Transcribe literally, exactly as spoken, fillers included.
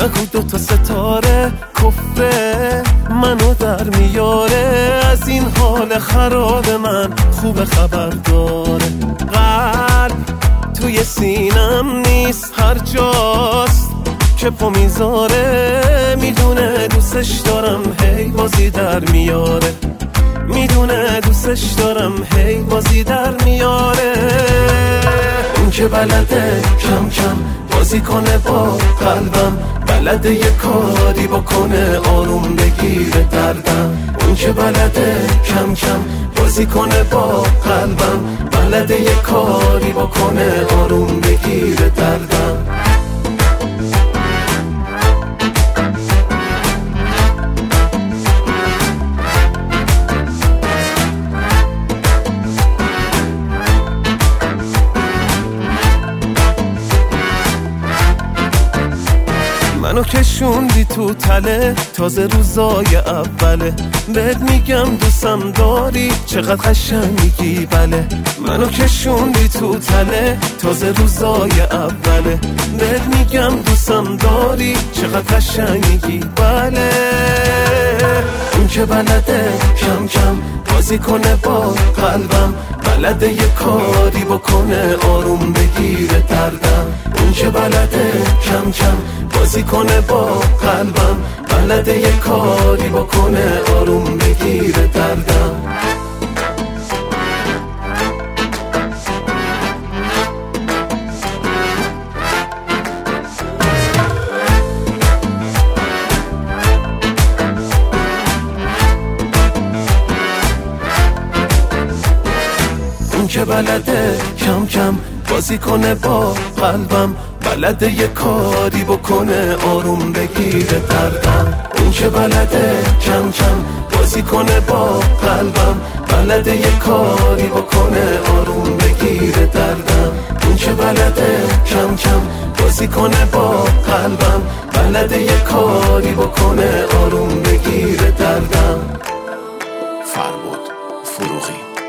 نگو دوتا ستاره کفره منو در میاره، از این حال خراب من خوب خبر داره. قلب توی سینم نیست، هر جاست که پا میذاره، میدونه دوستش دارم هی بازی در میاره، میدونه دوستش دارم هی بازی در میاره. اون که بلده کم کم بازی کنه با قلبم، بلده یه کاری بکنه آروم بگیره دردم. اون که بلده کم کم بازی کنه با قلبم، بلده یه کاری بکنه آروم بگیره دردم. منو کشوندی تو تله تازه روزای اوله، بهت میگم دوستم داری چقدر قشنگی بله. منو کشوندی تو تله تازه روزای اوله، بهت میگم دوستم داری چقدر قشنگی بله. اون که بلده کم کم بازی کنه با قلبم، بلده یه کاری بکنه آروم بگیره دردم. اون که بلده کم کم بازی کنه با قلبم، بلده یه کاری بکنه آروم بگیره دردم. اون که بلده کم کم بازی کنه با قلبم، بلده یه کاری بکنه آروم بگیره دردم. اون که بلده کم کم بازی کنه با قلبم، بلده یه کاری بکنه آروم بگیره دردم. اون که بلده کم کم بازی کنه با قلبم، بلده یه کاری بکنه آروم بگیره دردم. فربود فروغی.